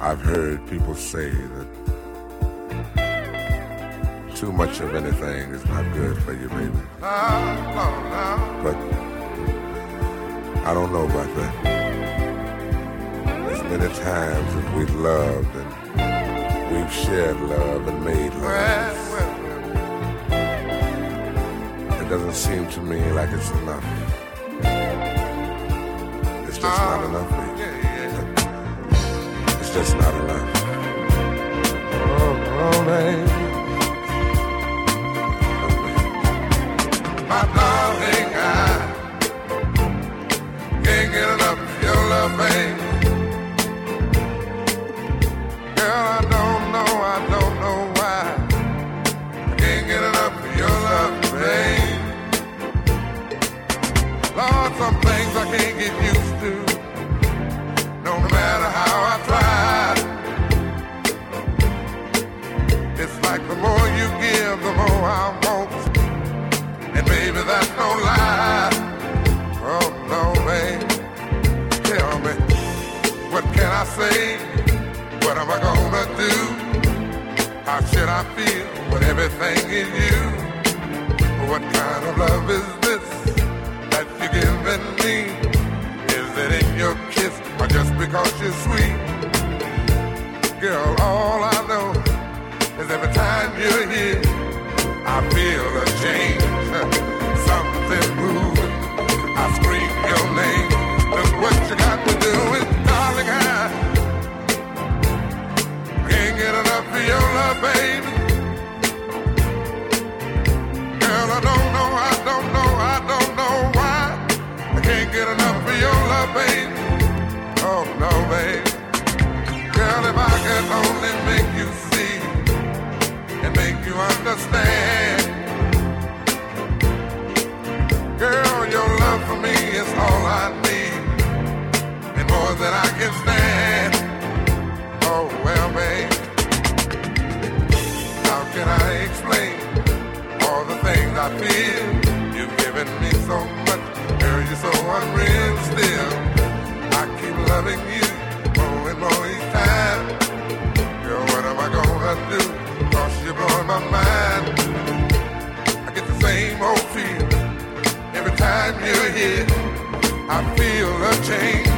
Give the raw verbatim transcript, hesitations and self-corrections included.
I've heard people say that too much of anything is not good for you, baby. But I don't know about that. As many times as we've loved and we've shared love and made love, it doesn't seem to me like it's enough. It's just not enough, baby. It's just not enough. Oh, oh baby. My darling, I can't get enough of your love, baby. Girl, I don't know, I don't know why I can't get enough of your love, baby. Lord, some things I can't get used to, no matter how I try. It's like the more you give, the more I want. And baby, that's no lie. Oh no, babe. Tell me, what can I say? What am I gonna do? How should I feel with everything in you? What kind of love is this that you're giving me? Is it in your kiss or just because you're sweet? Girl, all I know is every time you're here, I feel a change, something moving. I scream your name. Look what you got to do with, darling, I can't get enough of your love, baby. Girl, I don't know, I don't know, I don't know why I can't get enough of your love, baby. Oh no, baby. Girl, if I could only make you see and make you understand. Girl, your love for me is all I need, and more than I can stand. Oh, well, babe, how can I explain all the things I feel? You've given me so much, girl, you're so unreal still. I keep loving you more and more each time. Girl, what am I gonna do? Cause you're blowing my mind. I get the same old feel every time you're here. I feel a change.